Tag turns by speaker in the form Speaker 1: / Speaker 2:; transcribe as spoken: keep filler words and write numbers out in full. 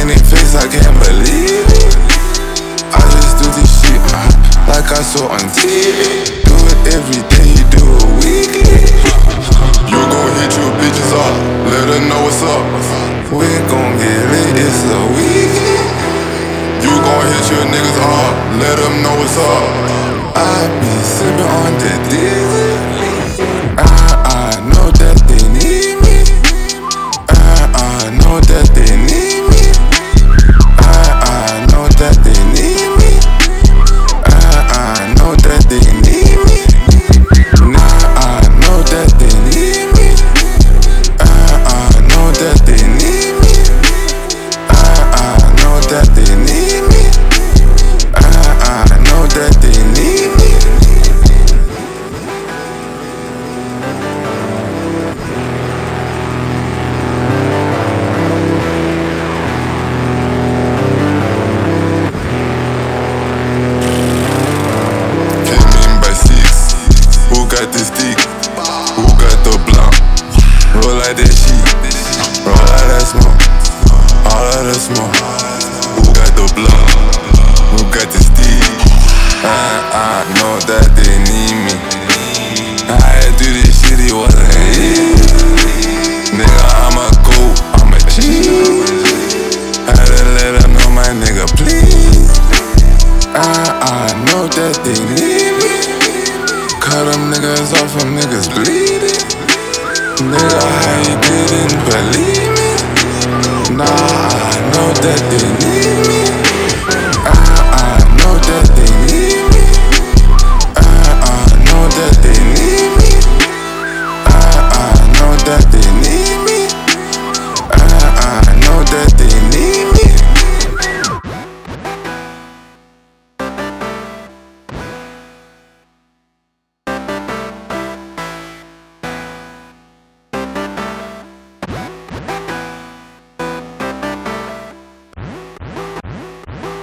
Speaker 1: in their face, I can't believe it. I just do this shit uh, like I saw on T V. Do it every day, you do it weekly. You gon' hit your bitches up, let her know what's up. We gon' get lit, it's a weekend. You gon' hit your niggas hard, let them know what's up. I be sippin' on the diesel. I, I know that they need me. I, I know that they need me. I, I know that they need me. I, I know that they need me. Nah, I know that they need me. I, I know that they need me. I, I know that they need me. I, I know that they need me. Got the stick, who got the blunt? Roll like that shit, roll like that smoke, all of the smoke. Who got the blunt? Who got the stick? I, I know that they need me. I had to do this shit, it wasn't easy. Nigga, I'm a goat, I'm a G. I had to let her know, my nigga, please. I, I know that they need me. Cut them niggas off, them niggas bleeding. Nigga, how you didn't believe me? Nah, I know that they need